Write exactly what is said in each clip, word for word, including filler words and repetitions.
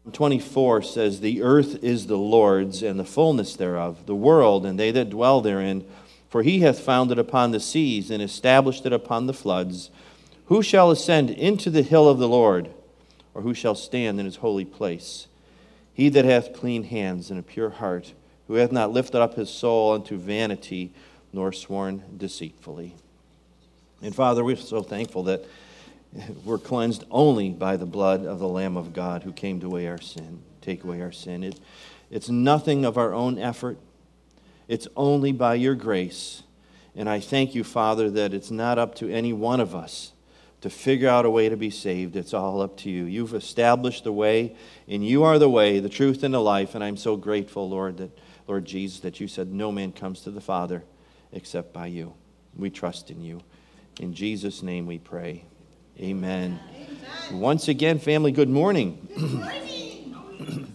twenty-four says, "The earth is the Lord's, and the fullness thereof, the world, and they that dwell therein. For he hath founded upon the seas, and established it upon the floods. Who shall ascend into the hill of the Lord? Or who shall stand in his holy place? He that hath clean hands and a pure heart, who hath not lifted up his soul unto vanity, nor sworn deceitfully." And Father, we're so thankful that we're cleansed only by the blood of the Lamb of God who came to away our sin, take away our sin. It, it's nothing of our own effort. It's only by your grace. And I thank you, Father, that it's not up to any one of us to figure out a way to be saved. It's all up to you. You've established the way, and you are the way, the truth, and the life. And I'm so grateful, Lord, that Lord Jesus, that you said no man comes to the Father except by you. We trust in you. In Jesus' name we pray. Amen. Amen. Once again, family, good morning. Good morning.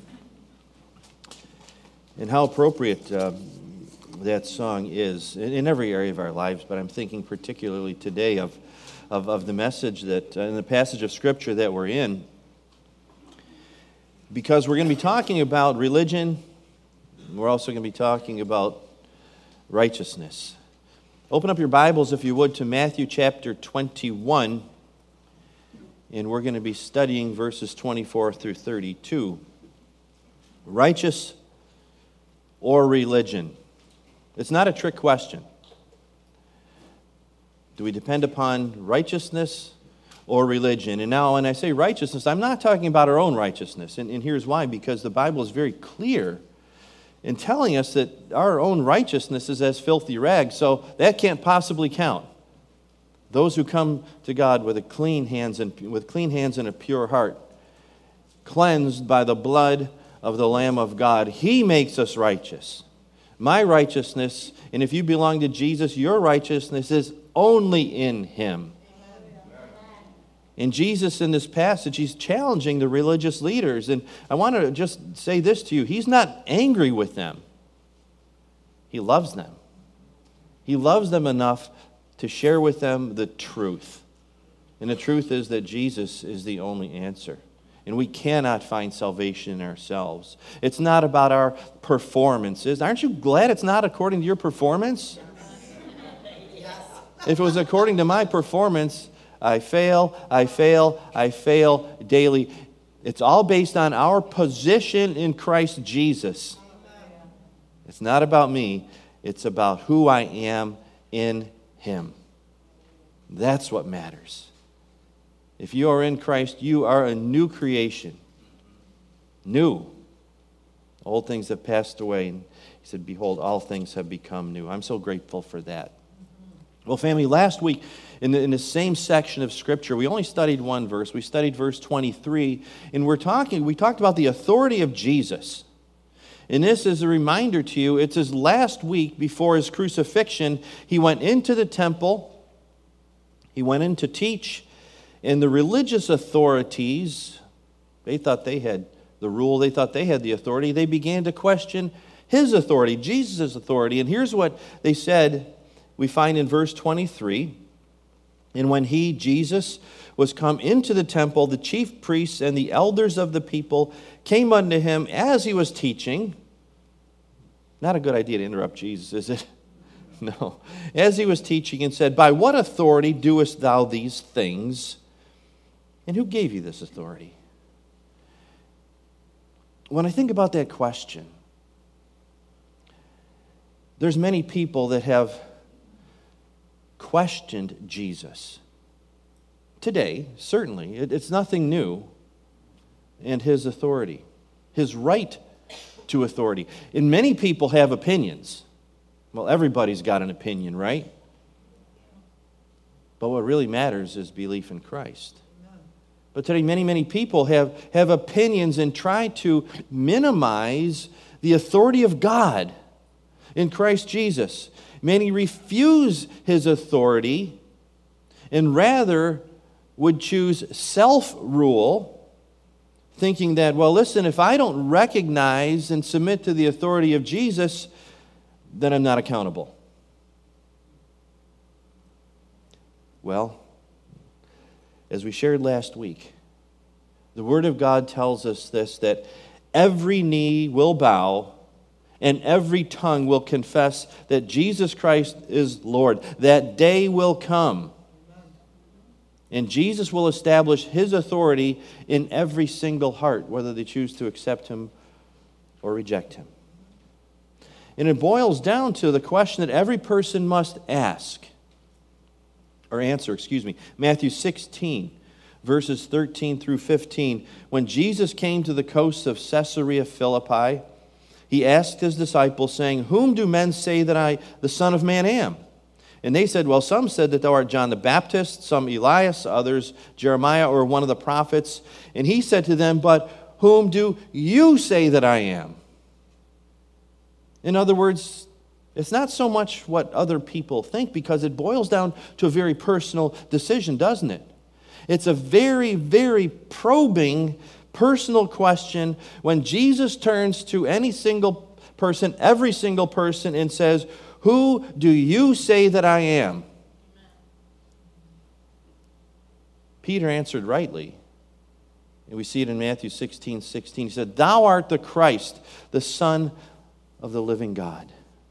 And how appropriate uh, that song is in, in every area of our lives, but I'm thinking particularly today of, of, of the message that, uh, in the passage of Scripture that we're in, because we're going to be talking about religion. We're also going to be talking about righteousness. Open up your Bibles, if you would, to Matthew chapter twenty-one, and we're going to be studying verses twenty-four through thirty-two. Righteous or religion? It's not a trick question. Do we depend upon righteousness or religion? And now when I say righteousness, I'm not talking about our own righteousness, and, and here's why, because the Bible is very clear in telling us that our own righteousness is as filthy rags, so that can't possibly count. Those who come to God with a clean hands and with clean hands and a pure heart, cleansed by the blood of the Lamb of God, He makes us righteous. My righteousness, and if you belong to Jesus, your righteousness is only in Him. And Jesus, in this passage, He's challenging the religious leaders. And I want to just say this to you. He's not angry with them. He loves them. He loves them enough to share with them the truth. And the truth is that Jesus is the only answer. And we cannot find salvation in ourselves. It's not about our performances. Aren't you glad it's not according to your performance? If it was according to my performance, I fail, I fail, I fail daily. It's all based on our position in Christ Jesus. It's not about me. It's about who I am in Him. That's what matters. If you are in Christ, you are a new creation. New. Old things have passed away. And He said, behold, all things have become new. I'm so grateful for that. Well, family, last week, in the, in the same section of Scripture, we only studied one verse. We studied verse twenty-three, and we're talking, we talked about the authority of Jesus. And this is a reminder to you, it's His last week before His crucifixion. He went into the temple, He went in to teach, and the religious authorities, they thought they had the rule, they thought they had the authority. They began to question His authority, Jesus' authority. And here's what they said, we find in verse twenty-three. And when He, Jesus, was come into the temple, the chief priests and the elders of the people came unto Him as He was teaching. Not a good idea to interrupt Jesus, is it? No. As He was teaching, and said, by what authority doest thou these things? And who gave you this authority? When I think about that question, there's many people that have questioned Jesus. Today, certainly, it, it's nothing new. And His authority, His right to authority. And many people have opinions. Well, everybody's got an opinion, right? But what really matters is belief in Christ. But today, many, many people have, have opinions and try to minimize the authority of God in Christ Jesus. Many refuse His authority and rather would choose self-rule, thinking that, well, listen, if I don't recognize and submit to the authority of Jesus, then I'm not accountable. Well, as we shared last week, The Word of God tells us this, that every knee will bow and every tongue will confess that Jesus Christ is Lord. That day will come. And Jesus will establish His authority in every single heart, whether they choose to accept Him or reject Him. And it boils down to the question that every person must ask, or answer, excuse me. Matthew sixteen, verses thirteen through fifteen. When Jesus came to the coast of Caesarea Philippi, He asked His disciples, saying, "Whom do men say that I, the Son of Man, am?" And they said, "Well, some said that thou art John the Baptist, some Elias, others Jeremiah or one of the prophets." And He said to them, "But whom do you say that I am?" In other words, it's not so much what other people think, because it boils down to a very personal decision, doesn't it? It's a very, very probing, personal question when Jesus turns to any single person, every single person, and says, "Who do you say that I am?" Peter answered rightly. And we see it in Matthew sixteen, sixteen. He said, "Thou art the Christ, the Son of the living God."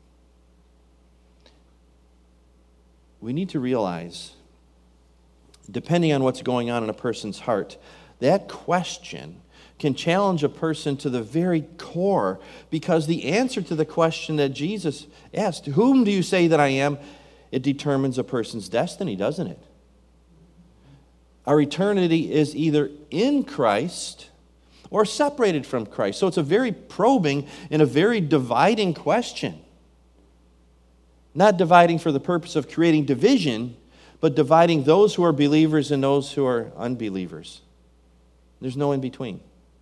We need to realize, depending on what's going on in a person's heart, that question can challenge a person to the very core, because the answer to the question that Jesus asked, "Whom do you say that I am?" it determines a person's destiny, doesn't it? Our eternity is either in Christ or separated from Christ. So it's a very probing and a very dividing question. Not dividing for the purpose of creating division, but dividing those who are believers and those who are unbelievers. There's no in between.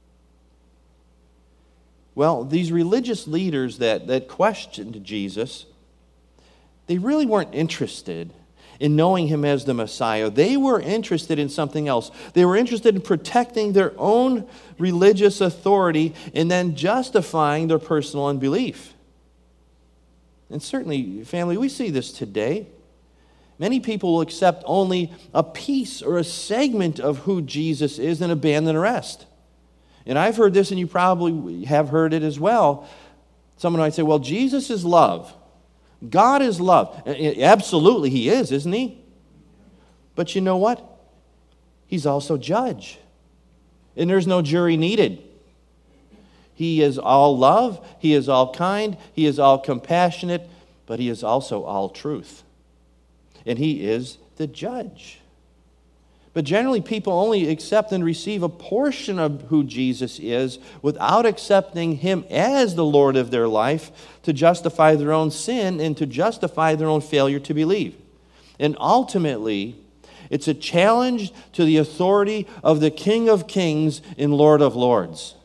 Well, these religious leaders that, that questioned Jesus, they really weren't interested in knowing Him as the Messiah. They were interested in something else. They were interested in protecting their own religious authority and then justifying their personal unbelief. And certainly, family, we see this today. Many people will accept only a piece or a segment of who Jesus is and abandon the rest. And I've heard this, and you probably have heard it as well. Someone might say, "Well, Jesus is love. God is love." Absolutely, He is, isn't He? But you know what? He's also judge. And there's no jury needed. He is all love. He is all kind. He is all compassionate. But He is also all truth. And He is the judge. But generally, people only accept and receive a portion of who Jesus is without accepting Him as the Lord of their life to justify their own sin and to justify their own failure to believe. And ultimately, it's a challenge to the authority of the King of Kings and Lord of Lords.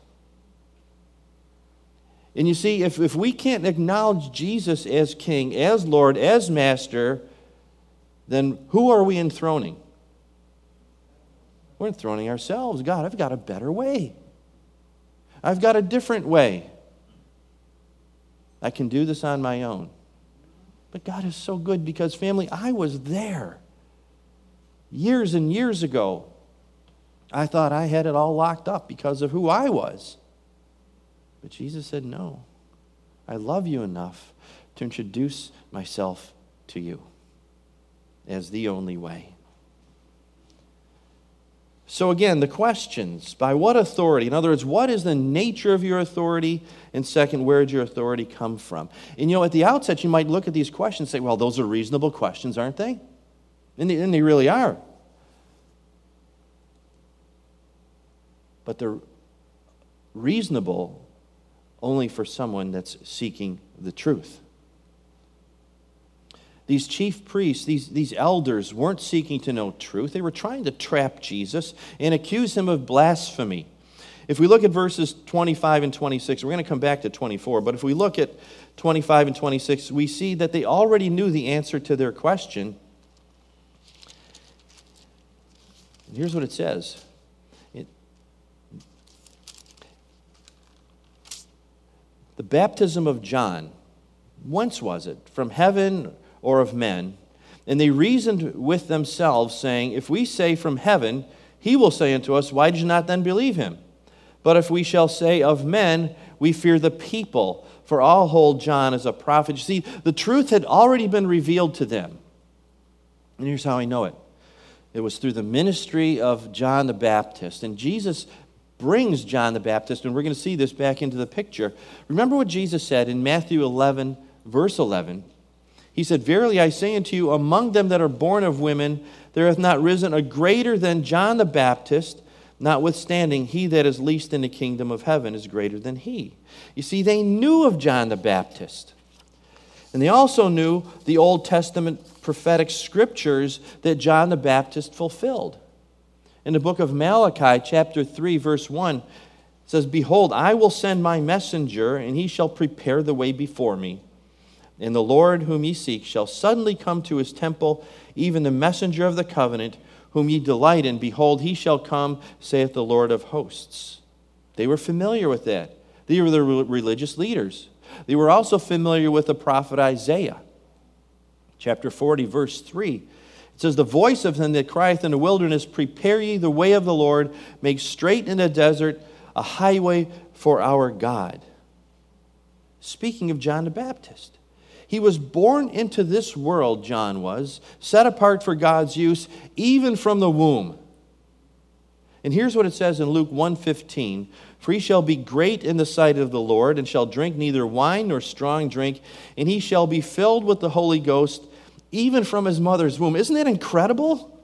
And you see, if, if we can't acknowledge Jesus as King, as Lord, as Master, then who are we enthroning? We're enthroning ourselves. God, I've got a better way. I've got a different way. I can do this on my own. But God is so good, because, family, I was there. Years and years ago, I thought I had it all locked up because of who I was. But Jesus said, "No, I love you enough to introduce myself to you as the only way." So again, the questions: by what authority? In other words, what is the nature of your authority? And second, where did your authority come from? And you know, at the outset, you might look at these questions and say, "Well, those are reasonable questions, aren't they?" And they, and they really are. But they're reasonable only for someone that's seeking the truth. These chief priests, these, these elders, weren't seeking to know truth. They were trying to trap Jesus and accuse Him of blasphemy. If we look at verses twenty-five and twenty-six, we're going to come back to twenty-four, but if we look at twenty-five and twenty-six, we see that they already knew the answer to their question. And here's what it says. It, the baptism of John, whence was it? From heaven or of men? And they reasoned with themselves, saying, "If we say from heaven, He will say unto us, why did you not then believe him? But if we shall say of men, we fear the people, for all hold John as a prophet. You see, the truth had already been revealed to them. And here's how I know it. It was through the ministry of John the Baptist. And Jesus brings John the Baptist, and we're going to see this back into the picture. Remember what Jesus said in Matthew eleven, verse eleven. He said, verily I say unto you, among them that are born of women, there hath not risen a greater than John the Baptist. Notwithstanding, he that is least in the kingdom of heaven is greater than he. You see, they knew of John the Baptist. And they also knew the Old Testament prophetic scriptures that John the Baptist fulfilled. In the book of Malachi, chapter three, verse one, it says, behold, I will send my messenger, and he shall prepare the way before me. And the Lord whom ye seek shall suddenly come to his temple, even the messenger of the covenant, whom ye delight in. Behold, he shall come, saith the Lord of hosts. They were familiar with that. They were the religious leaders. They were also familiar with the prophet Isaiah. Chapter forty, verse three. It says, the voice of him that crieth in the wilderness, prepare ye the way of the Lord, make straight in the desert a highway for our God. Speaking of John the Baptist. He was born into this world, John was, set apart for God's use, even from the womb. And here's what it says in Luke one fifteen. For he shall be great in the sight of the Lord, and shall drink neither wine nor strong drink, and he shall be filled with the Holy Ghost, even from his mother's womb. Isn't that incredible?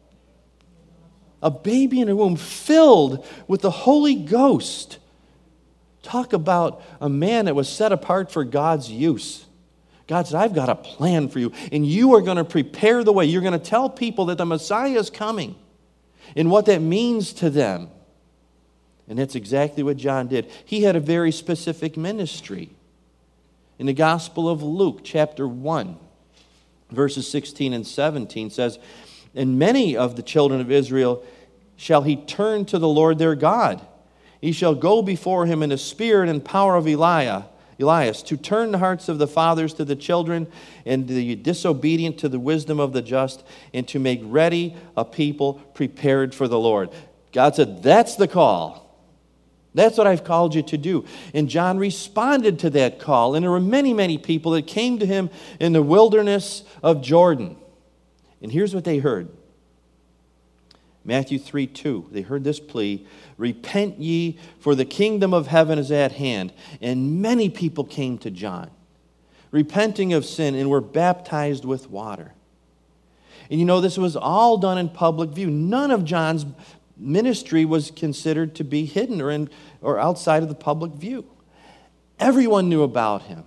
A baby in a womb filled with the Holy Ghost. Talk about a man that was set apart for God's use. God said, I've got a plan for you, and you are going to prepare the way. You're going to tell people that the Messiah is coming and what that means to them. And that's exactly what John did. He had a very specific ministry. In the Gospel of Luke, chapter one, verses sixteen and seventeen says, and many of the children of Israel shall he turn to the Lord their God. He shall go before him in the spirit and power of Eliah. Elias, to turn the hearts of the fathers to the children, and the disobedient to the wisdom of the just, and to make ready a people prepared for the Lord. God said, that's the call. That's what I've called you to do. And John responded to that call. And there were many, many people that came to him in the wilderness of Jordan. And here's what they heard. Matthew three two, they heard this plea, repent ye, for the kingdom of heaven is at hand. And many people came to John, repenting of sin, and were baptized with water. And you know, this was all done in public view. None of John's ministry was considered to be hidden or, in, or outside of the public view. Everyone knew about him.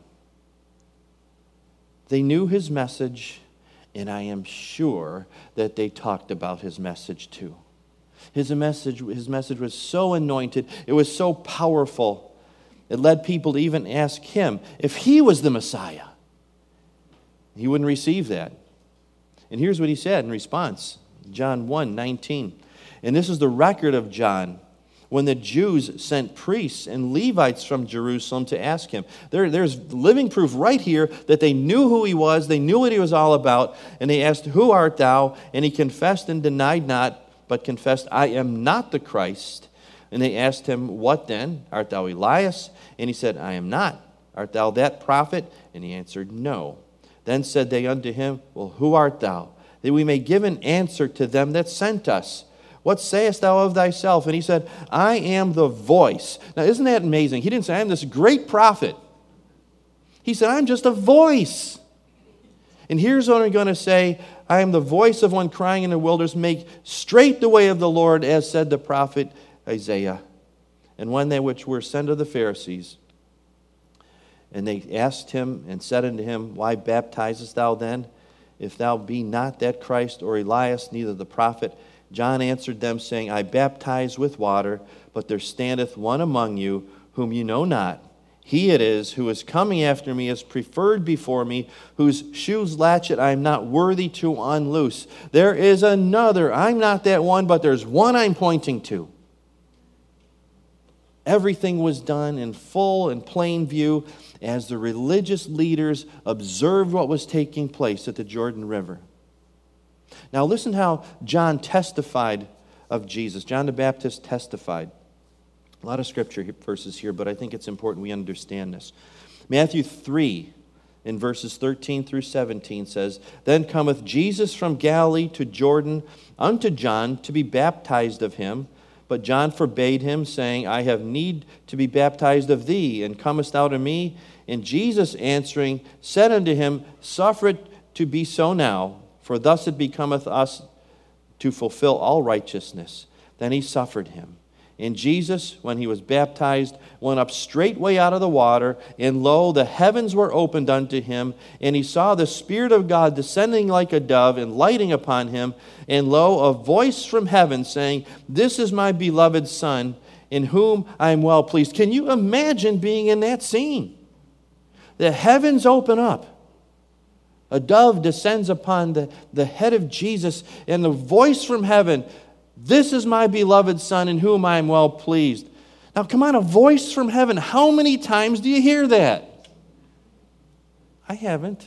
They knew his message, and I am sure that they talked about his message too. His message, his message was so anointed, it was so powerful, it led people to even ask him if he was the Messiah. He wouldn't receive that. And here's what he said in response, John one nineteen. And this is the record of John when the Jews sent priests and Levites from Jerusalem to ask him. There, there's living proof right here that they knew who he was, they knew what he was all about, and they asked, who art thou? And he confessed and denied not, but confessed, I am not the Christ. And they asked him, what then? Art thou Elias? And he said, I am not. Art thou that prophet? And he answered, no. Then said they unto him, well, who art thou? That we may give an answer to them that sent us. What sayest thou of thyself? And he said, I am the voice. Now, isn't that amazing? He didn't say, I am this great prophet. He said, I'm just a voice. And here's what I'm going to say. I am the voice of one crying in the wilderness, make straight the way of the Lord, as said the prophet Isaiah. And when they which were sent of the Pharisees, and they asked him and said unto him, why baptizest thou then, if thou be not that Christ or Elias, neither the prophet? John answered them, saying, I baptize with water, but there standeth one among you, whom you know not. He it is who is coming after me, is preferred before me, whose shoes latchet I am not worthy to unloose. There is another. I'm not that one, but there's one I'm pointing to. Everything was done in full and plain view as the religious leaders observed what was taking place at the Jordan River. Now listen how John testified of Jesus. John the Baptist testified. A lot of scripture verses here, but I think it's important we understand this. Matthew three, in verses thirteen through seventeen says, Then cometh Jesus from Galilee to Jordan unto John to be baptized of him. But John forbade him, saying, I have need to be baptized of thee, and comest thou to me? And Jesus answering said unto him, Suffer it to be so now, for thus it becometh us to fulfill all righteousness. Then he suffered him. And Jesus, when he was baptized, went up straightway out of the water, and lo, the heavens were opened unto him, and he saw the Spirit of God descending like a dove and lighting upon him, and lo, a voice from heaven saying, This is my beloved Son, in whom I am well pleased. Can you imagine being in that scene? The heavens open up. A dove descends upon the, the head of Jesus, and the voice from heaven, This is my beloved Son, in whom I am well pleased. Now, come on, a voice from heaven. How many times do you hear that? I haven't.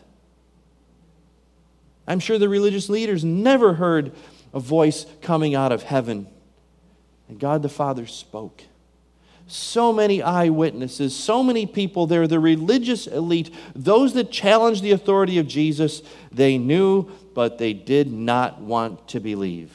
I'm sure the religious leaders never heard a voice coming out of heaven. And God the Father spoke. So many eyewitnesses, so many people there, the religious elite, those that challenged the authority of Jesus, they knew, but they did not want to believe.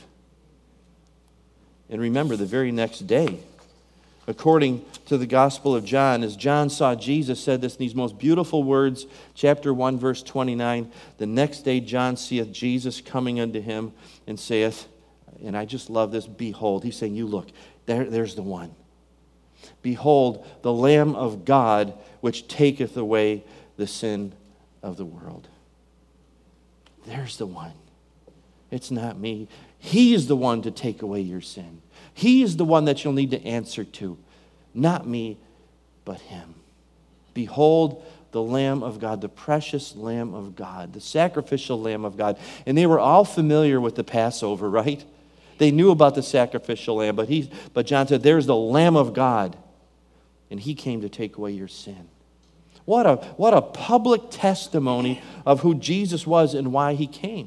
And remember, the very next day, according to the Gospel of John, as John saw Jesus, said this in these most beautiful words, chapter one, verse twenty-nine, the next day John seeth Jesus coming unto him and saith, and I just love this, behold, he's saying, you look, there, there's the one. Behold, the Lamb of God, which taketh away the sin of the world. There's the one. It's not me. He is the one to take away your sin. He is the one that you'll need to answer to. Not me, but him. Behold, the Lamb of God, the precious Lamb of God, the sacrificial Lamb of God. And they were all familiar with the Passover, right? They knew about the sacrificial lamb, but he, but John said, there's the Lamb of God, and he came to take away your sin. What a, what a public testimony of who Jesus was and why he came.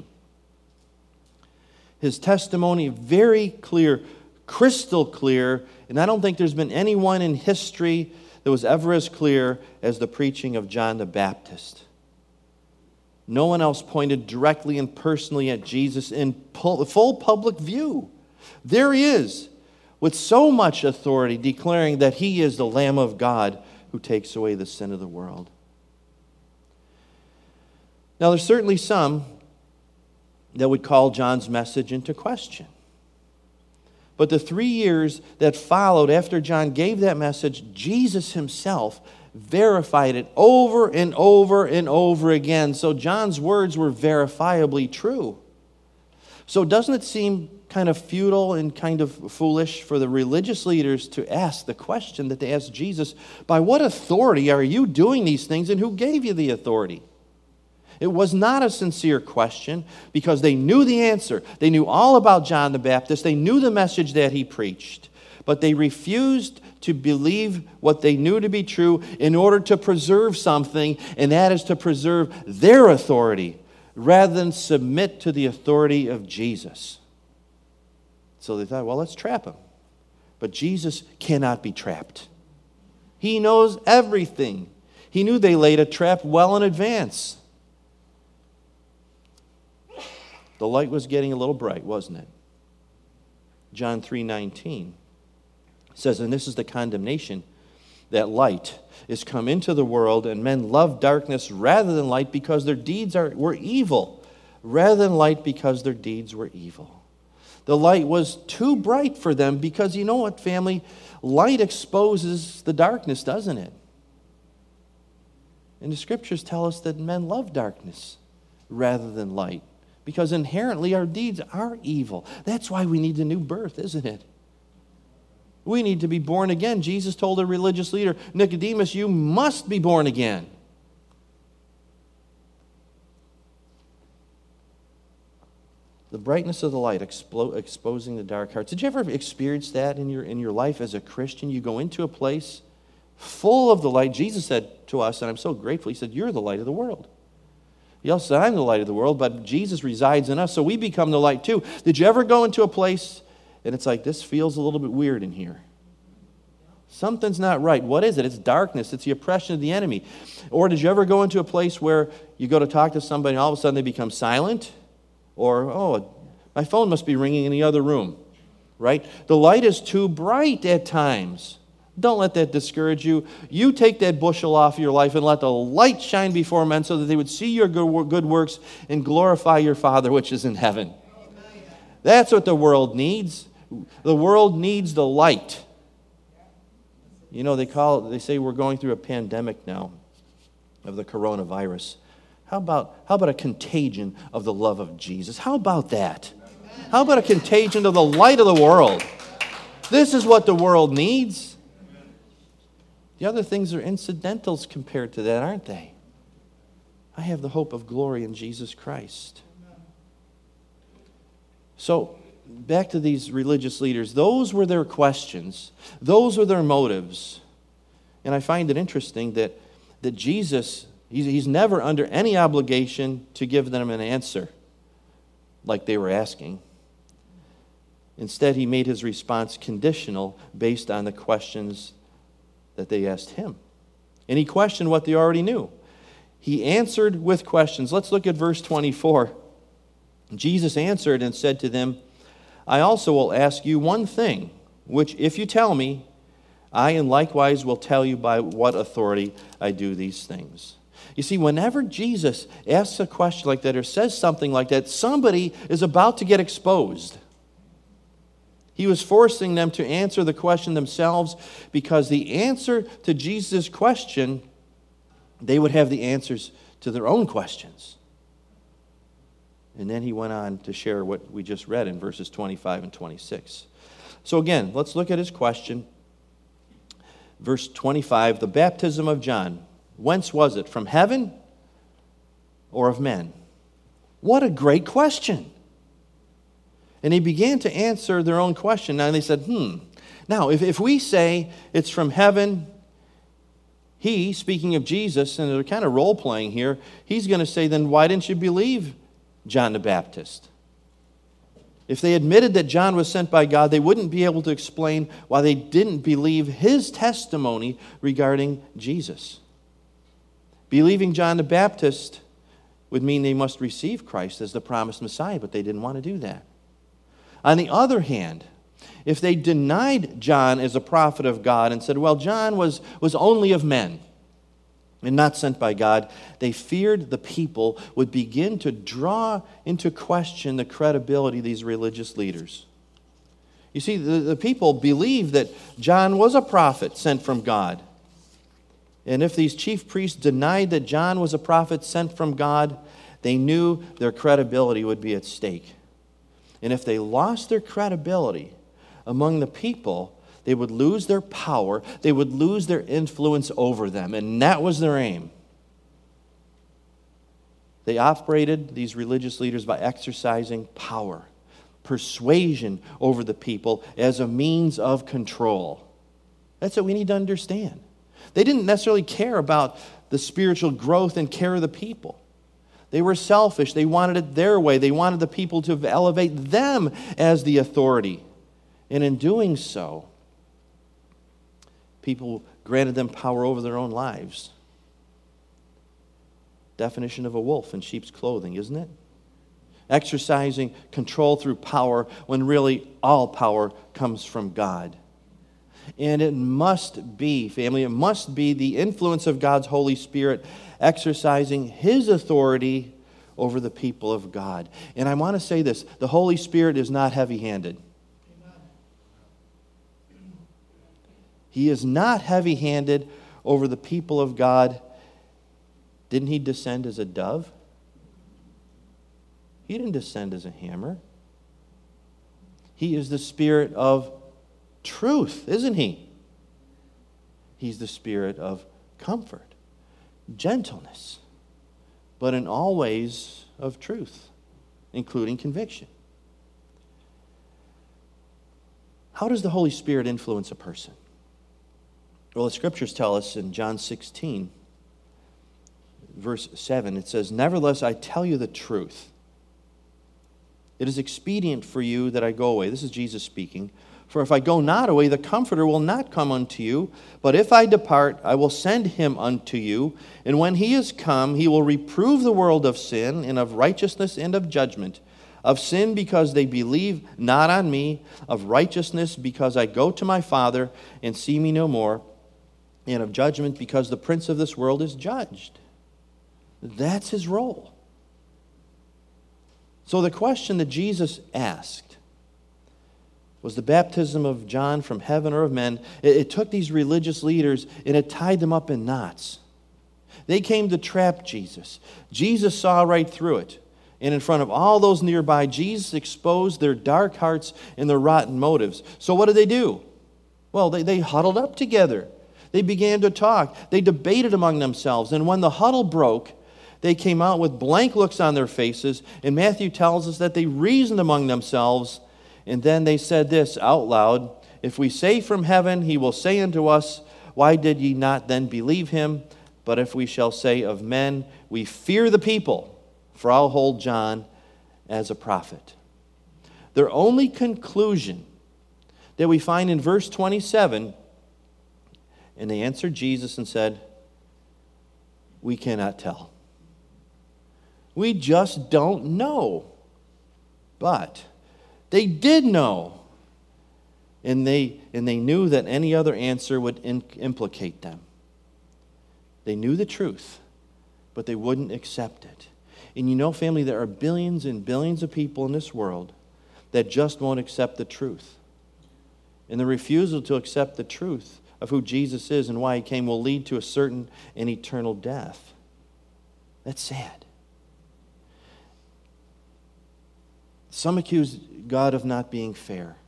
His testimony very clear, crystal clear, and I don't think there's been anyone in history that was ever as clear as the preaching of John the Baptist. No one else pointed directly and personally at Jesus in full public view. There he is, with so much authority, declaring that he is the Lamb of God who takes away the sin of the world. Now, there's certainly some that would call John's message into question. But the three years that followed after John gave that message, Jesus himself verified it over and over and over again. So John's words were verifiably true. So doesn't it seem kind of futile and kind of foolish for the religious leaders to ask the question that they asked Jesus, by what authority are you doing these things, and who gave you the authority? It was not a sincere question, because they knew the answer. They knew all about John the Baptist. They knew the message that he preached. But they refused to believe what they knew to be true in order to preserve something, and that is to preserve their authority rather than submit to the authority of Jesus. So they thought, well, let's trap him. But Jesus cannot be trapped. He knows everything. He knew they laid a trap well in advance. The light was getting a little bright, wasn't it? John three nineteen says, and this is the condemnation, that light is come into the world, and men love darkness rather than light because their deeds are, were evil. Rather than light because their deeds were evil. The light was too bright for them because, you know what, family? Light exposes the darkness, doesn't it? And the scriptures tell us that men love darkness rather than light, because inherently our deeds are evil. That's why we need a new birth, isn't it? We need to be born again. Jesus told a religious leader, Nicodemus, you must be born again. The brightness of the light explo- exposing the dark hearts. Did you ever experience that in your, in your life as a Christian? You go into a place full of the light. Jesus said to us, and I'm so grateful, he said, you're the light of the world. He also said, I'm the light of the world, but Jesus resides in us, so we become the light too. Did you ever go into a place and it's like, this feels a little bit weird in here. Something's not right. What is it? It's darkness. It's the oppression of the enemy. Or did you ever go into a place where you go to talk to somebody and all of a sudden they become silent? Or, oh, my phone must be ringing in the other room, right? The light is too bright at times. Don't let that discourage you. You take that bushel off your life and let the light shine before men so that they would see your good works and glorify your Father which is in heaven. That's what the world needs. The world needs the light. You know, they call it, they say we're going through a pandemic now of the coronavirus. How about, how about a contagion of the love of Jesus? How about that? How about a contagion of the light of the world? This is what the world needs. The other things are incidentals compared to that, aren't they? I have the hope of glory in Jesus Christ. So, back to these religious leaders. Those were their questions. Those were their motives. And I find it interesting that, that Jesus, he's, he's never under any obligation to give them an answer like they were asking. Instead, he made his response conditional based on the questions that they asked him. And he questioned what they already knew. He answered with questions. Let's look at verse twenty-four. Jesus answered and said to them, I also will ask you one thing, which if you tell me, I and likewise will tell you by what authority I do these things. You see, whenever Jesus asks a question like that or says something like that, somebody is about to get exposed. He was forcing them to answer the question themselves because the answer to Jesus' question, they would have the answers to their own questions. And then he went on to share what we just read in verses twenty-five and twenty-six. So again, let's look at his question. Verse twenty-five, the baptism of John, whence was it? From heaven or of men? What a great question. And he began to answer their own question. Now they said, hmm. Now, if, if we say it's from heaven, he, speaking of Jesus, and they're kind of role-playing here, he's going to say, then why didn't you believe John the Baptist? If they admitted that John was sent by God, they wouldn't be able to explain why they didn't believe his testimony regarding Jesus. Believing John the Baptist would mean they must receive Christ as the promised Messiah, but they didn't want to do that. On the other hand, if they denied John as a prophet of God and said, well, John was, was only of men and not sent by God, they feared the people would begin to draw into question the credibility of these religious leaders. You see, the, the people believed that John was a prophet sent from God. And if these chief priests denied that John was a prophet sent from God, they knew their credibility would be at stake. And if they lost their credibility among the people, they would lose their power, they would lose their influence over them, and that was their aim. They operated, these religious leaders, by exercising power, persuasion over the people as a means of control. That's what we need to understand. They didn't necessarily care about the spiritual growth and care of the people. They were selfish. They wanted it their way. They wanted the people to elevate them as the authority. And in doing so, people granted them power over their own lives. Definition of a wolf in sheep's clothing, isn't it? Exercising control through power when really all power comes from God. And it must be, family, it must be the influence of God's Holy Spirit exercising His authority over the people of God. And I want to say this, the Holy Spirit is not heavy-handed. He is not heavy-handed over the people of God. Didn't He descend as a dove? He didn't descend as a hammer. He is the Spirit of truth, isn't He? He's the Spirit of comfort, gentleness, but in all ways of truth, including conviction. How does the Holy Spirit influence a person? Well, the Scriptures tell us in John sixteen, verse seven, it says, nevertheless, I tell you the truth. It is expedient for you that I go away. This is Jesus speaking. For if I go not away, the Comforter will not come unto you. But if I depart, I will send him unto you. And when he is come, he will reprove the world of sin, and of righteousness, and of judgment. Of sin, because they believe not on me. Of righteousness, because I go to my Father, and see me no more. And of judgment, because the prince of this world is judged. That's his role. So the question that Jesus asked, was the baptism of John from heaven or of men? It, it took these religious leaders and it tied them up in knots. They came to trap Jesus. Jesus saw right through it. And in front of all those nearby, Jesus exposed their dark hearts and their rotten motives. So what did they do? Well, they, they huddled up together. They began to talk. They debated among themselves. And when the huddle broke, they came out with blank looks on their faces. And Matthew tells us that they reasoned among themselves. And then they said this out loud, if we say from heaven, he will say unto us, why did ye not then believe him? But if we shall say of men, we fear the people, for I'll hold John as a prophet. Their only conclusion that we find in verse twenty-seven, and they answered Jesus and said, we cannot tell. We just don't know. But they did know, and they, and they knew that any other answer would in, implicate them. They knew the truth, but they wouldn't accept it. And you know, family, there are billions and billions of people in this world that just won't accept the truth. And the refusal to accept the truth of who Jesus is and why he came will lead to a certain and eternal death. That's sad. Some accuse God of not being fair.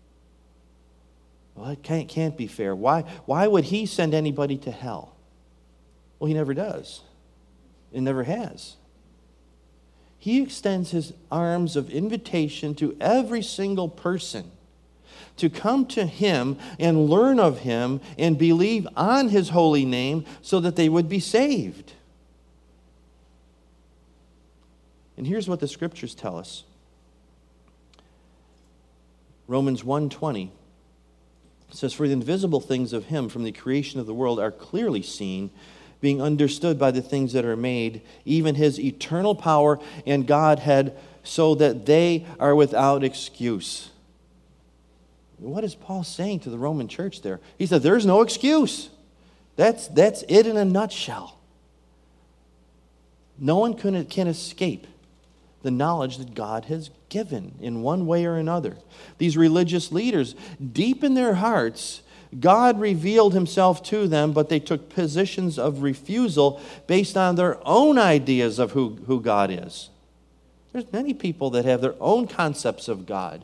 Well, it can't, can't be fair. Why, why would he send anybody to hell? Well, he never does. It never has. He extends his arms of invitation to every single person to come to him and learn of him and believe on his holy name so that they would be saved. And here's what the scriptures tell us. Romans one twenty says, for the invisible things of him from the creation of the world are clearly seen, being understood by the things that are made, even his eternal power and Godhead, so that they are without excuse. What is Paul saying to the Roman church there? He said, there's no excuse. That's, that's it in a nutshell. No one can, can escape the knowledge that God has given in one way or another. These religious leaders, deep in their hearts, God revealed himself to them, but they took positions of refusal based on their own ideas of who, who God is. There's many people that have their own concepts of God.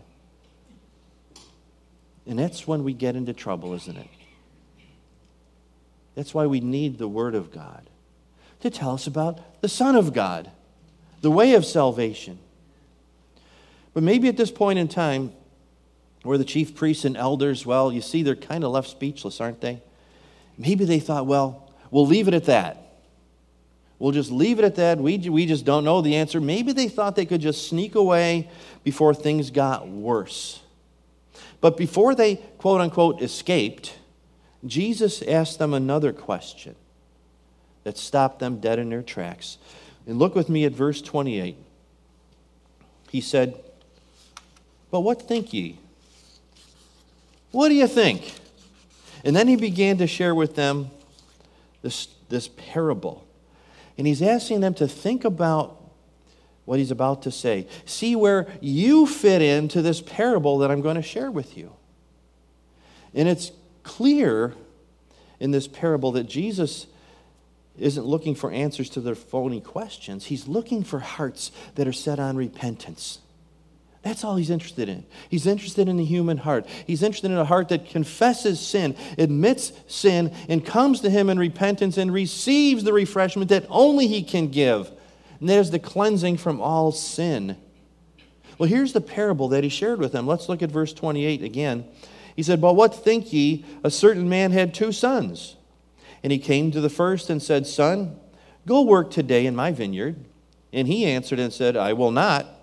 And that's when we get into trouble, isn't it? That's why we need the Word of God to tell us about the Son of God, the way of salvation. But maybe at this point in time, where the chief priests and elders, well, you see, they're kind of left speechless, aren't they? Maybe they thought, well, we'll leave it at that. We'll just leave it at that. We, we just don't know the answer. Maybe they thought they could just sneak away before things got worse. But before they, quote unquote, escaped, Jesus asked them another question that stopped them dead in their tracks. And look with me at verse twenty-eight. He said, but what think ye? What do you think? And then he began to share with them this, this parable. And he's asking them to think about what he's about to say. See where you fit into this parable that I'm going to share with you. And it's clear in this parable that Jesus isn't looking for answers to their phony questions. He's looking for hearts that are set on repentance. That's all he's interested in. He's interested in the human heart. He's interested in a heart that confesses sin, admits sin, and comes to him in repentance and receives the refreshment that only he can give. And that is the cleansing from all sin. Well, here's the parable that he shared with them. Let's look at verse twenty-eight again. He said, but what think ye? A certain man had two sons. And he came to the first and said, Son, go work today in my vineyard. And he answered and said, I will not.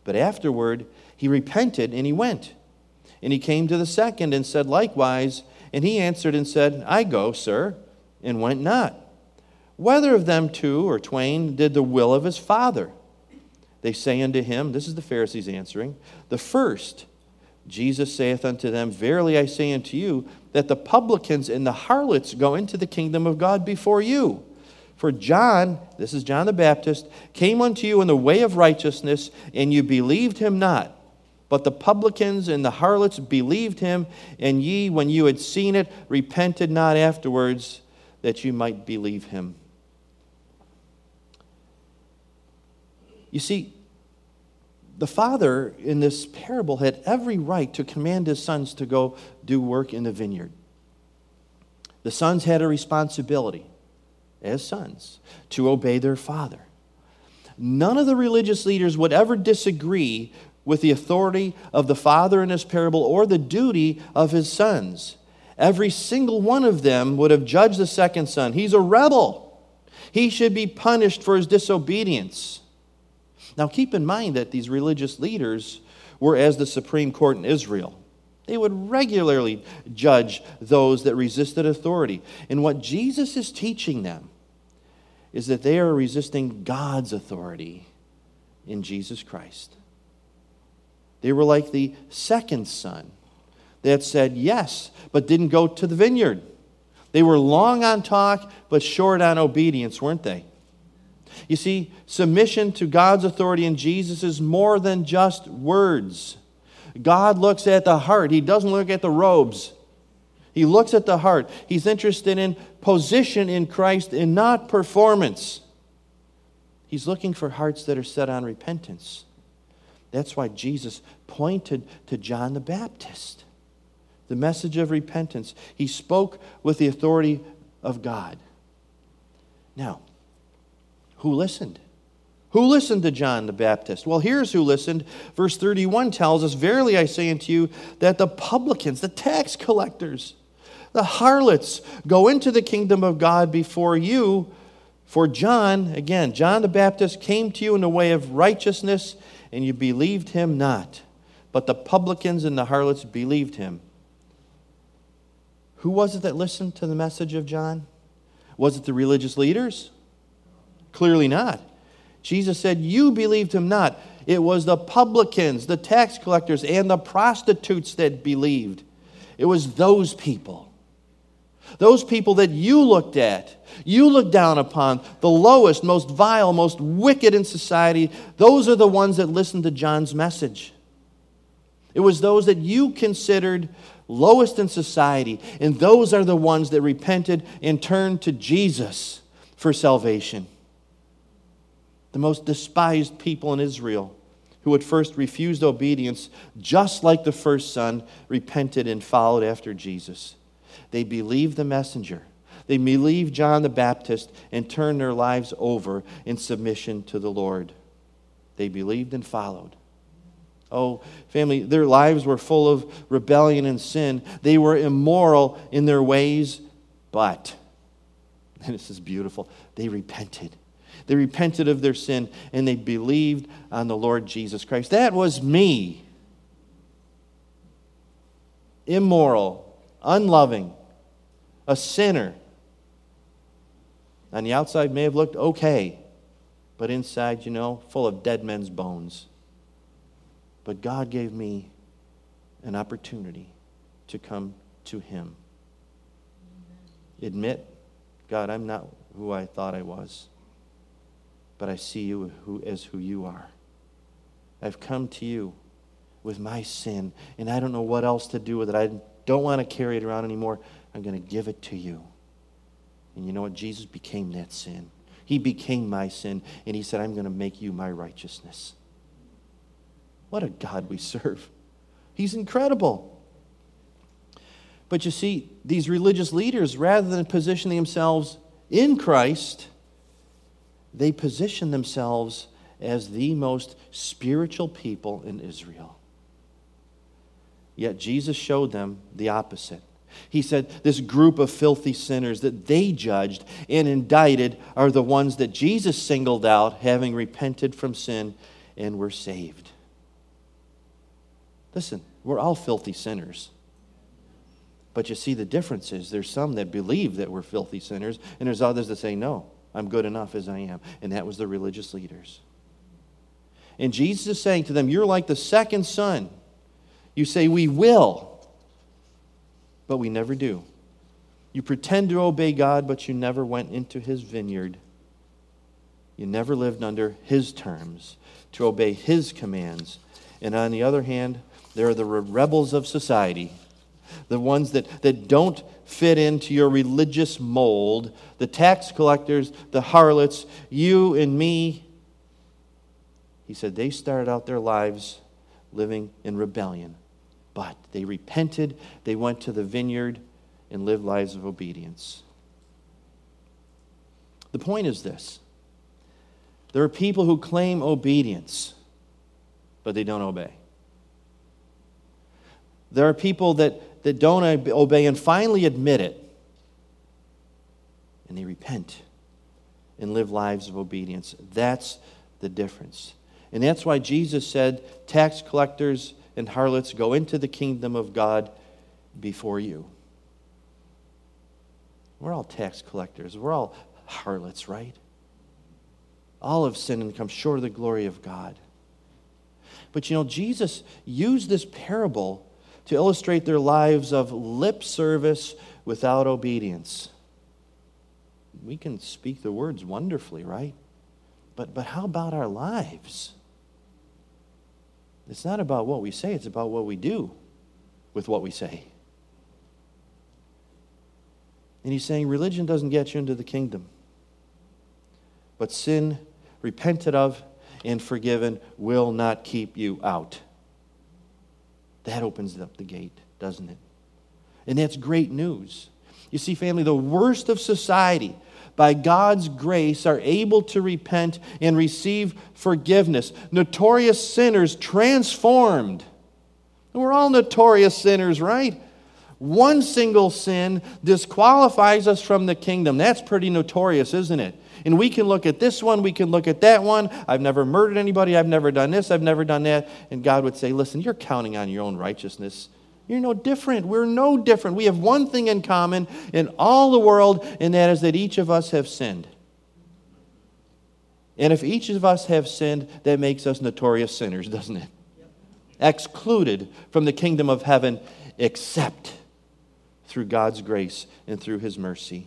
But afterward he repented, and he went. And he came to the second, and said likewise. And he answered and said, I go, sir, and went not. Whether of them two or twain did the will of his father? They say unto him, this is the Pharisees answering, the first. Jesus saith unto them, verily I say unto you, that the publicans and the harlots go into the kingdom of God before you. For John, this is John the Baptist, came unto you in the way of righteousness, and you believed him not. But the publicans and the harlots believed him, and ye, when you had seen it, repented not afterwards, that you might believe him. You see, the father in this parable had every right to command his sons to go do work in the vineyard. The sons had a responsibility, as sons, to obey their father. None of the religious leaders would ever disagree with the authority of the father in this parable or the duty of his sons. Every single one of them would have judged the second son. He's a rebel. He should be punished for his disobedience. Now keep in mind that these religious leaders were as the Supreme Court in Israel. They would regularly judge those that resisted authority. And what Jesus is teaching them is that they are resisting God's authority in Jesus Christ. They were like the second son that said yes, but didn't go to the vineyard. They were long on talk, but short on obedience, weren't they? You see, submission to God's authority in Jesus is more than just words. God looks at the heart. He doesn't look at the robes. He looks at the heart. He's interested in position in Christ and not performance. He's looking for hearts that are set on repentance. That's why Jesus pointed to John the Baptist. The message of repentance. He spoke with the authority of God. Now, who listened? Who listened to John the Baptist? Well, here's who listened. Verse thirty-one tells us, verily I say unto you, that the publicans, the tax collectors, the harlots go into the kingdom of God before you. For John, again, John the Baptist came to you in the way of righteousness, and you believed him not. But the publicans and the harlots believed him. Who was it that listened to the message of John? Was it the religious leaders? Clearly not. Jesus said, you believed him not. It was the publicans, the tax collectors, and the prostitutes that believed. It was those people. Those people that you looked at, you looked down upon, the lowest, most vile, most wicked in society. Those are the ones that listened to John's message. It was those that you considered lowest in society, and those are the ones that repented and turned to Jesus for salvation. The most despised people in Israel, who at first refused obedience, just like the first son, repented and followed after Jesus. They believed the messenger. They believed John the Baptist and turned their lives over in submission to the Lord. They believed and followed. Oh, family, their lives were full of rebellion and sin. They were immoral in their ways, but, and this is beautiful, they repented. They repented of their sin, and they believed on the Lord Jesus Christ. That was me. Immoral, unloving, a sinner. On the outside may have looked okay, but inside, you know, full of dead men's bones. But God gave me an opportunity to come to him. Admit, God, I'm not who I thought I was, but I see you who, as who you are. I've come to you with my sin, and I don't know what else to do with it. I don't want to carry it around anymore. I'm going to give it to you. And you know what? Jesus became that sin. He became my sin, and he said, I'm going to make you my righteousness. What a God we serve. He's incredible. But you see, these religious leaders, rather than positioning themselves in Christ, they position themselves as the most spiritual people in Israel. Yet Jesus showed them the opposite. He said this group of filthy sinners that they judged and indicted are the ones that Jesus singled out, having repented from sin and were saved. Listen, we're all filthy sinners. But you see, the difference is there's some that believe that we're filthy sinners, and there's others that say, no, I'm good enough as I am. And that was the religious leaders. And Jesus is saying to them, you're like the second son. You say, we will, but we never do. You pretend to obey God, but you never went into His vineyard. You never lived under His terms to obey His commands. And on the other hand, there are the rebels of society, the ones that, that don't fit into your religious mold, the tax collectors, the harlots, you and me. He said they started out their lives living in rebellion, but they repented, they went to the vineyard and lived lives of obedience. The point is this. There are people who claim obedience, but they don't obey. There are people that, that don't obey and finally admit it, and they repent and live lives of obedience. That's the difference. And that's why Jesus said, tax collectors and harlots go into the kingdom of God before you. We're all tax collectors. We're all harlots, right? All have sinned and come short of the glory of God. But you know, Jesus used this parable to illustrate their lives of lip service without obedience. We can speak the words wonderfully, right? But, but how about our lives? It's not about what we say, it's about what we do with what we say. And he's saying religion doesn't get you into the kingdom. But sin, repented of and forgiven, will not keep you out. That opens up the gate, doesn't it? And that's great news. You see, family, the worst of society, by God's grace, are able to repent and receive forgiveness. Notorious sinners transformed. We're all notorious sinners, right? One single sin disqualifies us from the kingdom. That's pretty notorious, isn't it? And we can look at this one, we can look at that one. I've never murdered anybody, I've never done this, I've never done that. And God would say, listen, you're counting on your own righteousness. You're no different. We're no different. We have one thing in common in all the world, and that is that each of us have sinned. And if each of us have sinned, that makes us notorious sinners, doesn't it? Yep. Excluded from the kingdom of heaven, except through God's grace and through His mercy.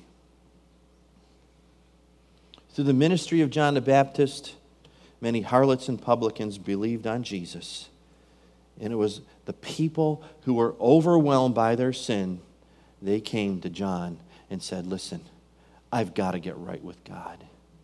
Through the ministry of John the Baptist, many harlots and publicans believed on Jesus. And it was the people who were overwhelmed by their sin. They came to John and said, listen, I've got to get right with God.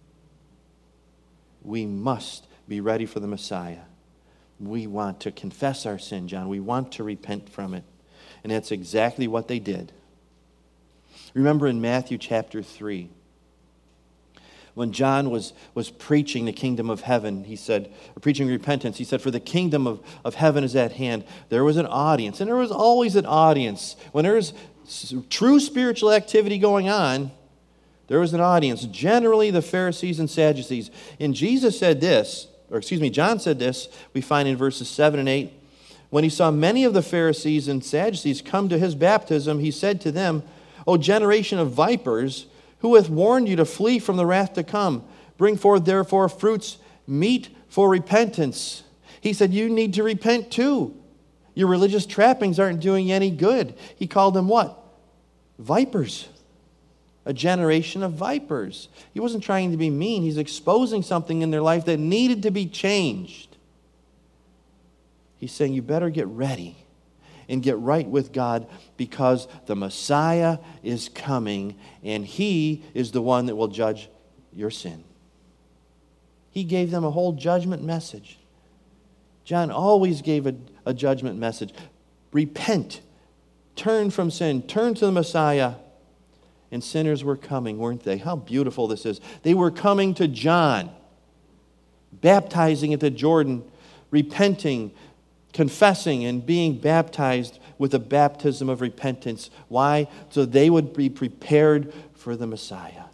We must be ready for the Messiah. We want to confess our sin, John. We want to repent from it. And that's exactly what they did. Remember in Matthew chapter three, when John was, was preaching the kingdom of heaven, he said, or preaching repentance, he said, for the kingdom of, of heaven is at hand. There was an audience, and there was always an audience. When there's true spiritual activity going on, there was an audience, generally the Pharisees and Sadducees. And Jesus said this, or excuse me, John said this, we find in verses seven and eight. When he saw many of the Pharisees and Sadducees come to his baptism, he said to them, O generation of vipers, who hath warned you to flee from the wrath to come? Bring forth therefore fruits meet for repentance. He said, you need to repent too. Your religious trappings aren't doing you any good. He called them what? Vipers. A generation of vipers. He wasn't trying to be mean. He's exposing something in their life that needed to be changed. He's saying, you better get ready and get right with God, because the Messiah is coming and He is the one that will judge your sin. He gave them a whole judgment message. John always gave a, a judgment message. Repent. Turn from sin. Turn to the Messiah. And sinners were coming, weren't they? How beautiful this is. They were coming to John, baptizing at the Jordan, repenting, confessing and being baptized with a baptism of repentance. Why? So they would be prepared for the Messiah.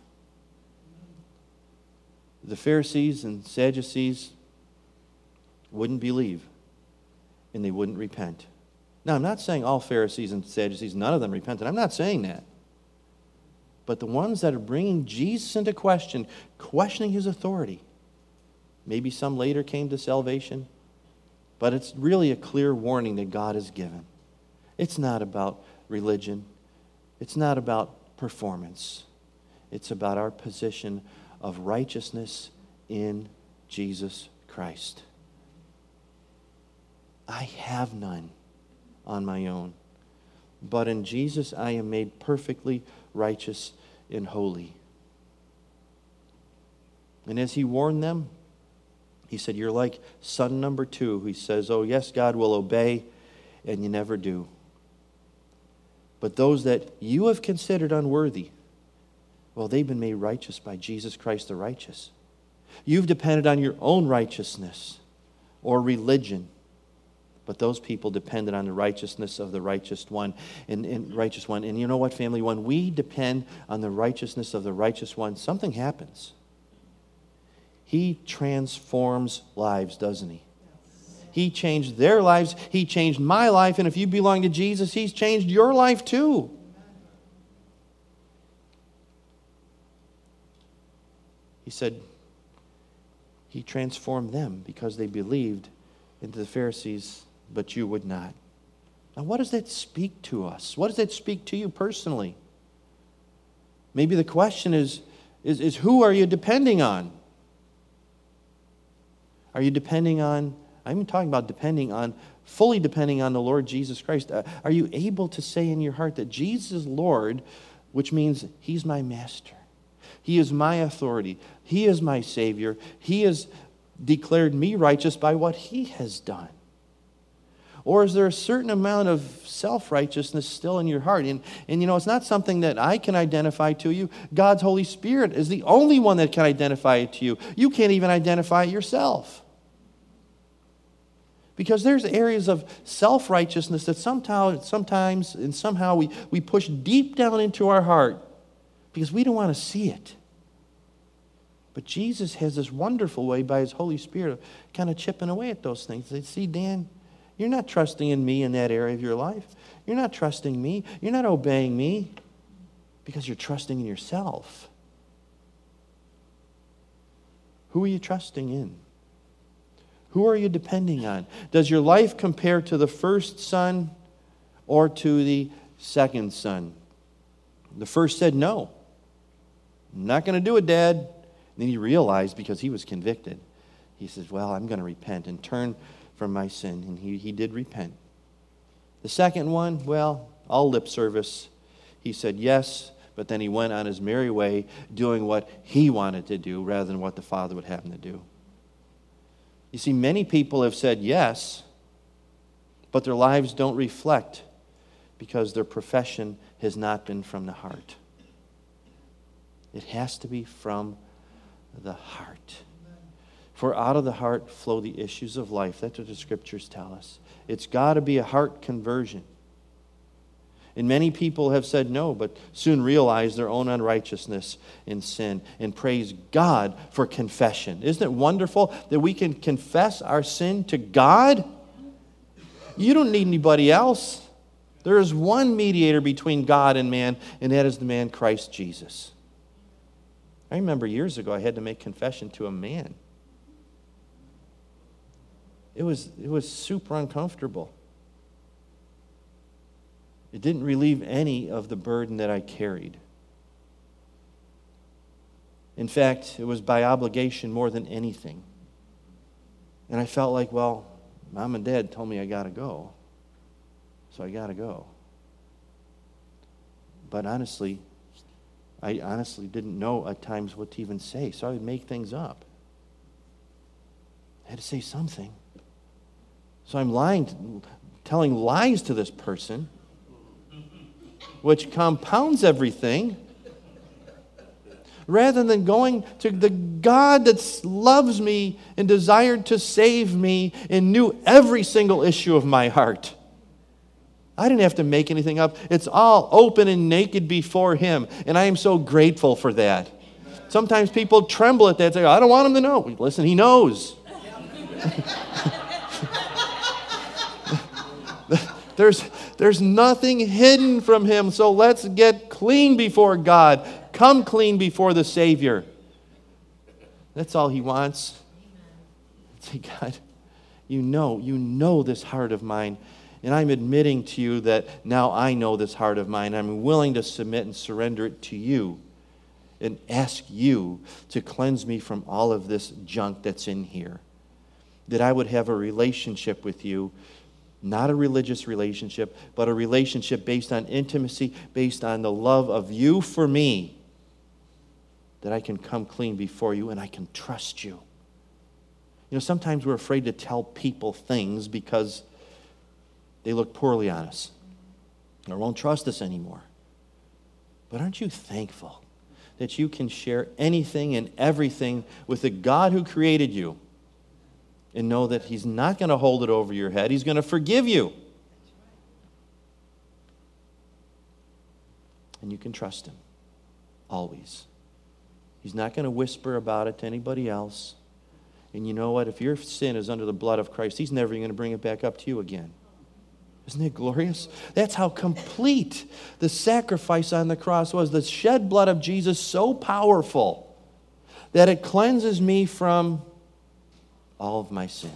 The Pharisees and Sadducees wouldn't believe. and they wouldn't repent. Now, I'm not saying all Pharisees and Sadducees, none of them repented. I'm not saying that. But the ones that are bringing Jesus into question, questioning his authority, maybe some later came to salvation, but it's really a clear warning that God has given. It's not about religion. It's not about performance. It's about our position of righteousness in Jesus Christ. I have none on my own, but in Jesus I am made perfectly righteous and holy. And as he warned them, he said, you're like son number two. He says, oh yes, God will obey, and you never do. But those that you have considered unworthy, well, they've been made righteous by Jesus Christ the righteous. You've depended on your own righteousness or religion, but those people depended on the righteousness of the righteous one. And, and righteous one. And you know what, family? When we depend on the righteousness of the righteous one, something happens. He transforms lives, doesn't he? He changed their lives. He changed my life. And if you belong to Jesus, he's changed your life too. He said he transformed them because they believed into the Pharisees, but you would not. Now, what does that speak to us? What does that speak to you personally? Maybe the question is, is, is who are you depending on? Are you depending on, I'm talking about depending on, fully depending on the Lord Jesus Christ. Uh, are you able to say in your heart that Jesus is Lord, which means he's my master. He is my authority. He is my Savior. He has declared me righteous by what he has done. Or is there a certain amount of self-righteousness still in your heart? And, and you know, it's not something that I can identify to you. God's Holy Spirit is the only one that can identify it to you. You can't even identify it yourself. Because there's areas of self-righteousness that somehow, sometimes and somehow we, we push deep down into our heart because we don't want to see it. But Jesus has this wonderful way by his Holy Spirit of kind of chipping away at those things. They see, Dan, you're not trusting in me in that area of your life. You're not trusting me. You're not obeying me because you're trusting in yourself. Who are you trusting in? Who are you depending on? Does your life compare to the first son or to the second son? The first said, no, I'm not going to do it, Dad. And then he realized because he was convicted. He says, well, I'm going to repent and turn from my sin. And he, he did repent. The second one, well, all lip service. He said yes, but then he went on his merry way doing what he wanted to do rather than what the Father would have him to do. You see, many people have said yes, but their lives don't reflect because their profession has not been from the heart. It has to be from the heart. For out of the heart flow the issues of life. That's what the scriptures tell us. It's got to be a heart conversion. And many people have said no, but soon realize their own unrighteousness in sin and praise God for confession. Isn't it wonderful that we can confess our sin to God? You don't need anybody else. There is one mediator between God and man, and that is the man Christ Jesus. I remember years ago I had to make confession to a man. It was, it was super uncomfortable. It didn't relieve any of the burden that I carried. In fact, it was by obligation more than anything. And I felt like, well, Mom and Dad told me I got to go. So I got to go. But honestly, I honestly didn't know at times what to even say. So I would make things up. I had to say something. So I'm lying, telling lies to this person, which compounds everything, rather than going to the God that loves me and desired to save me and knew every single issue of my heart. I didn't have to make anything up. It's all open and naked before him, and I am so grateful for that. Sometimes people tremble at that. Say, I don't want him to know. Listen, he knows. There's, there's nothing hidden from him. So let's get clean before God. Come clean before the Savior. That's all he wants. Say, God, you know, you know this heart of mine. And I'm admitting to you that now I know this heart of mine. I'm willing to submit and surrender it to you and ask you to cleanse me from all of this junk that's in here. That I would have a relationship with you, not a religious relationship, but a relationship based on intimacy, based on the love of you for me. That I can come clean before you and I can trust you. You know, sometimes we're afraid to tell people things because they look poorly on us or won't trust us anymore. But aren't you thankful that you can share anything and everything with the God who created you and know that he's not going to hold it over your head. He's going to forgive you. And you can trust him always. He's not going to whisper about it to anybody else. And you know what? If your sin is under the blood of Christ, he's never going to bring it back up to you again. Isn't it glorious? That's how complete the sacrifice on the cross was. The shed blood of Jesus so powerful that it cleanses me from all of my sin.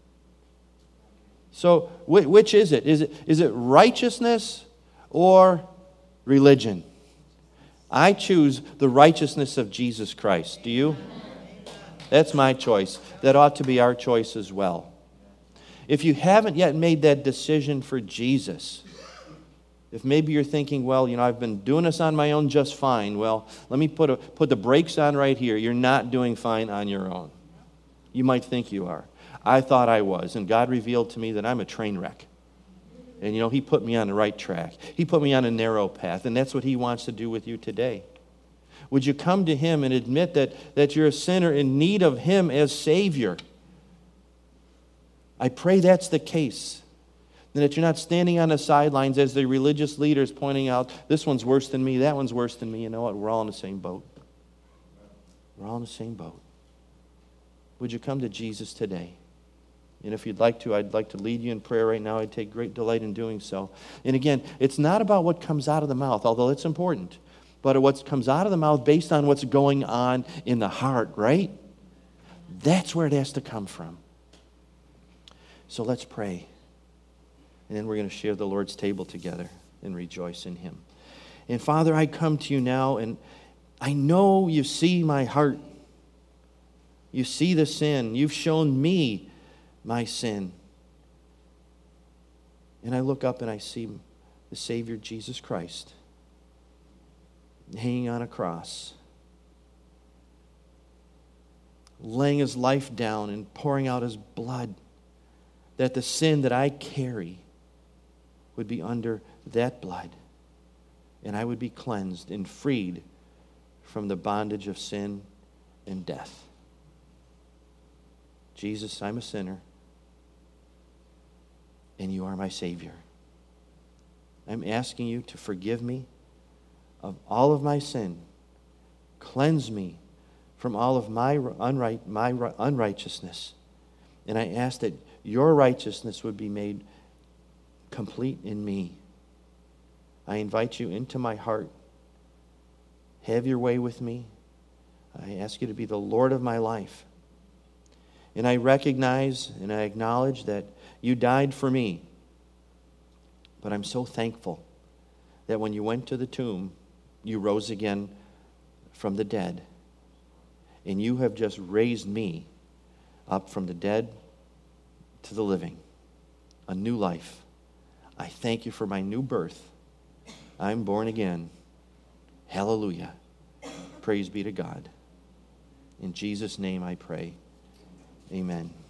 So which is it? Is it, is it righteousness or religion? I choose the righteousness of Jesus Christ. Do you? That's my choice. That ought to be our choice as well. If you haven't yet made that decision for Jesus, if maybe you're thinking, well, you know, I've been doing this on my own just fine. Well, let me put a, put the brakes on right here. You're not doing fine on your own. You might think you are. I thought I was, and God revealed to me that I'm a train wreck. And, you know, he put me on the right track. He put me on a narrow path, and that's what he wants to do with you today. Would you come to him and admit that, that you're a sinner in need of him as Savior? I pray that's the case. And that you're not standing on the sidelines as the religious leaders pointing out, this one's worse than me, that one's worse than me. You know what? We're all in the same boat. We're all in the same boat. Would you come to Jesus today? And if you'd like to, I'd like to lead you in prayer right now. I'd take great delight in doing so. And again, it's not about what comes out of the mouth, although it's important, but what comes out of the mouth based on what's going on in the heart, right? That's where it has to come from. So let's pray. And then we're going to share the Lord's table together and rejoice in him. And Father, I come to you now, and I know you see my heart. You see the sin. You've shown me my sin. And I look up and I see the Savior Jesus Christ hanging on a cross, laying his life down and pouring out his blood, that the sin that I carry would be under that blood, and I would be cleansed and freed from the bondage of sin and death. Jesus, I'm a sinner, and you are my Savior. I'm asking you to forgive me of all of my sin. Cleanse me from all of my, unright, my unrighteousness. And I ask that your righteousness would be made complete in me. I invite you into my heart. Have your way with me. I ask you to be the Lord of my life. And I recognize and I acknowledge that you died for me. But I'm so thankful that when you went to the tomb, you rose again from the dead. And you have just raised me up from the dead to the living. A new life. I thank you for my new birth. I'm born again. Hallelujah. Praise be to God. In Jesus' name I pray. Amen.